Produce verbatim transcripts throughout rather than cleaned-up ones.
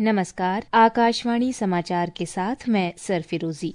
नमस्कार, आकाशवाणी समाचार के साथ मैं सरफिरोजी।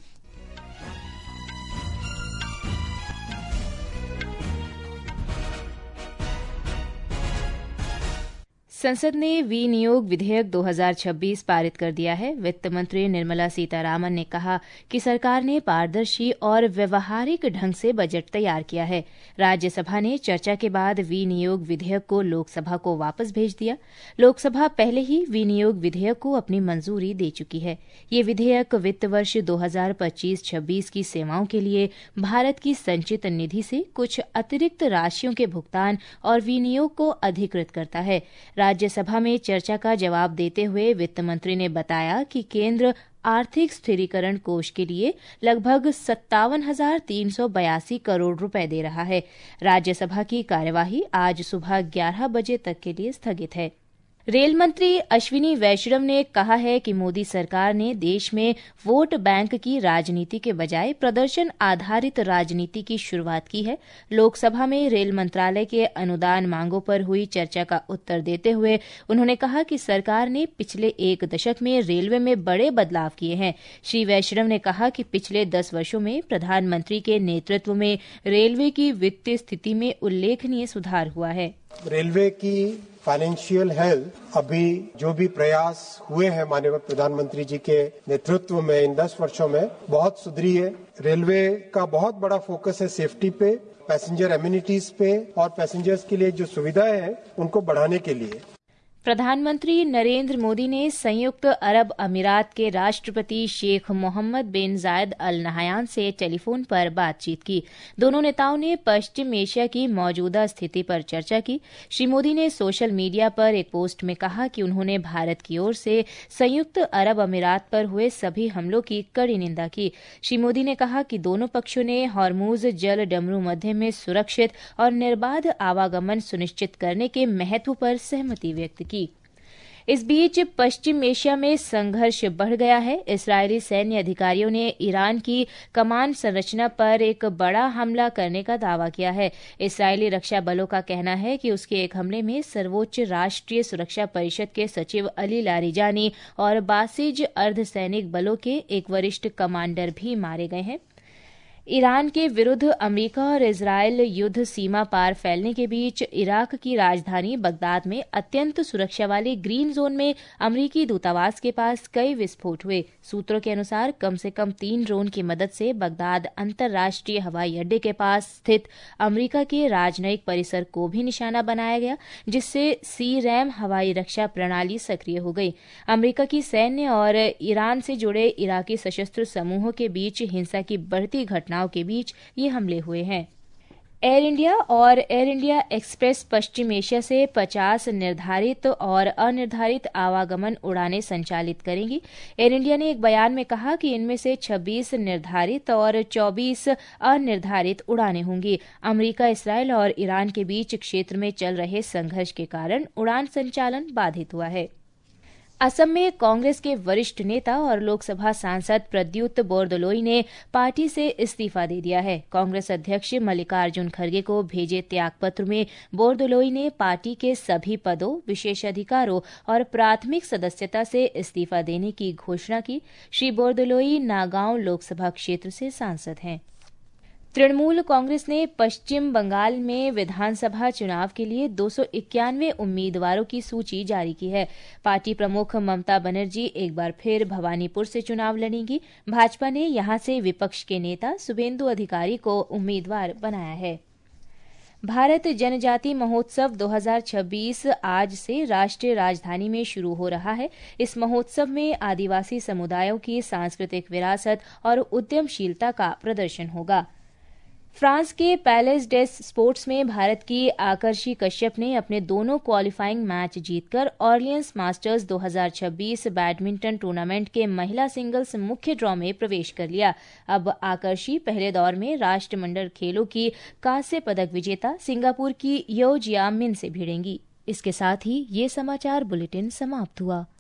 संसद ने विनियोग विधेयक दो हज़ार छब्बीस पारित कर दिया है। वित्त मंत्री निर्मला सीतारामन ने कहा कि सरकार ने पारदर्शी और व्यवहारिक ढंग से बजट तैयार किया है। राज्यसभा ने चर्चा के बाद विनियोग विधेयक को लोकसभा को वापस भेज दिया। लोकसभा पहले ही विनियोग विधेयक को अपनी मंजूरी दे चुकी है। ये विधेयक वित्त वर्ष दो हज़ार पच्चीस छब्बीस की सेवाओं के लिए भारत की संचित निधि से कुछ अतिरिक्त राशियों के भुगतान और विनियोग को अधिकृत करता है। राज्यसभा में चर्चा का जवाब देते हुए वित्त मंत्री ने बताया कि केंद्र आर्थिक स्थिरीकरण कोष के लिए लगभग सत्तावन हजार तीन सौ बयासी करोड़ रुपए दे रहा है। राज्यसभा की कार्यवाही आज सुबह ग्यारह बजे तक के लिए स्थगित है। रेल मंत्री अश्विनी वैष्णव ने कहा है कि मोदी सरकार ने देश में वोट बैंक की राजनीति के बजाय प्रदर्शन आधारित राजनीति की शुरुआत की है। लोकसभा में रेल मंत्रालय के अनुदान मांगों पर हुई चर्चा का उत्तर देते हुए उन्होंने कहा कि सरकार ने पिछले एक दशक में रेलवे में बड़े बदलाव किए हैं। श्री वैष्णव ने कहा कि पिछले दस वर्षों में प्रधानमंत्री के नेतृत्व में रेलवे की वित्तीय स्थिति में उल्लेखनीय सुधार हुआ है। रेलवे की फाइनेंशियल हेल्थ अभी जो भी प्रयास हुए हैं माननीय प्रधानमंत्री जी के नेतृत्व में इन दस वर्षों में बहुत सुधरी है। रेलवे का बहुत बड़ा फोकस है सेफ्टी पे, पैसेंजर एमिनिटीज पे और पैसेंजर्स के लिए जो सुविधाएं हैं उनको बढ़ाने के लिए। प्रधानमंत्री नरेंद्र मोदी ने संयुक्त अरब अमीरात के राष्ट्रपति शेख मोहम्मद बिन जायद अल नहयान से टेलीफोन पर बातचीत की। दोनों नेताओं ने पश्चिम एशिया की मौजूदा स्थिति पर चर्चा की। श्री मोदी ने सोशल मीडिया पर एक पोस्ट में कहा कि उन्होंने भारत की ओर से संयुक्त अरब अमीरात पर हुए सभी हमलों की कड़ी निंदा की। श्री मोदी ने कहा कि दोनों पक्षों ने हॉर्मुज जल डमरू मध्य में सुरक्षित और निर्बाध आवागमन सुनिश्चित करने के महत्व पर सहमति व्यक्त की। इस बीच पश्चिम एशिया में संघर्ष बढ़ गया है। इस्राएली सैन्य अधिकारियों ने ईरान की कमान संरचना पर एक बड़ा हमला करने का दावा किया है। इस्राएली रक्षा बलों का कहना है कि उसके एक हमले में सर्वोच्च राष्ट्रीय सुरक्षा परिषद के सचिव अली लारिजानी और बासिज अर्धसैनिक बलों के एक वरिष्ठ कमांडर भी मारे गए हैं। ईरान के विरुद्ध अमेरिका और इजरायल युद्ध सीमा पार फैलने के बीच इराक की राजधानी बगदाद में अत्यंत सुरक्षा वाले ग्रीन जोन में अमेरिकी दूतावास के पास कई विस्फोट हुए। सूत्रों के अनुसार कम से कम तीन ड्रोन की मदद से बगदाद अंतर्राष्ट्रीय हवाई अड्डे के पास स्थित अमेरिका के राजनयिक परिसर को भी निशाना बनाया गया, जिससे सी रैम हवाई रक्षा प्रणाली सक्रिय हो गई। अमेरिका की सैन्य और ईरान से जुड़े इराकी सशस्त्र समूहों के बीच हिंसा की बढ़ती घटना के बीच ये हमले हुए हैं। एयर इंडिया और एयर इंडिया एक्सप्रेस पश्चिम एशिया से पचास निर्धारित और अनिर्धारित आवागमन उड़ानें संचालित करेंगी। एयर इंडिया ने एक बयान में कहा कि इनमें से छब्बीस निर्धारित और चौबीस अनिर्धारित उड़ानें होंगी। अमेरिका, इस्रायल और ईरान के बीच क्षेत्र में चल रहे संघर्ष के कारण उड़ान संचालन बाधित हुआ है। असम में कांग्रेस के वरिष्ठ नेता और लोकसभा सांसद प्रद्युत बोरदोलोई ने पार्टी से इस्तीफा दे दिया है। कांग्रेस अध्यक्ष मल्लिकार्जुन खड़गे को भेजे त्यागपत्र में बोरदोलोई ने पार्टी के सभी पदों, विशेषाधिकारों और प्राथमिक सदस्यता से इस्तीफा देने की घोषणा की। श्री बोरदोलोई नागांव लोकसभा क्षेत्र से सांसद हैं। तृणमूल कांग्रेस ने पश्चिम बंगाल में विधानसभा चुनाव के लिए दो सौ इक्यानवे उम्मीदवारों की सूची जारी की है। पार्टी प्रमुख ममता बनर्जी एक बार फिर भवानीपुर से चुनाव लड़ेंगी। भाजपा ने यहां से विपक्ष के नेता शुभेंदु अधिकारी को उम्मीदवार बनाया है। भारत जनजाति महोत्सव दो हज़ार छब्बीस आज से राष्ट्रीय राजधानी में शुरू हो रहा है। इस महोत्सव में आदिवासी समुदायों की सांस्कृतिक विरासत और उद्यमशीलता का प्रदर्शन होगा। फ्रांस के पैलेस डेस स्पोर्ट्स में भारत की आकर्षि कश्यप ने अपने दोनों क्वालिफाइंग मैच जीतकर ऑर्लियंस मास्टर्स दो हज़ार छब्बीस बैडमिंटन टूर्नामेंट के महिला सिंगल्स मुख्य ड्रॉ में प्रवेश कर लिया। अब आकर्षि पहले दौर में राष्ट्रमंडल खेलों की कांस्य पदक विजेता सिंगापुर की यो जिया मिन से भिड़ेंगी। इसके साथ ही ये समाचार बुलेटिन समाप्त हुआ।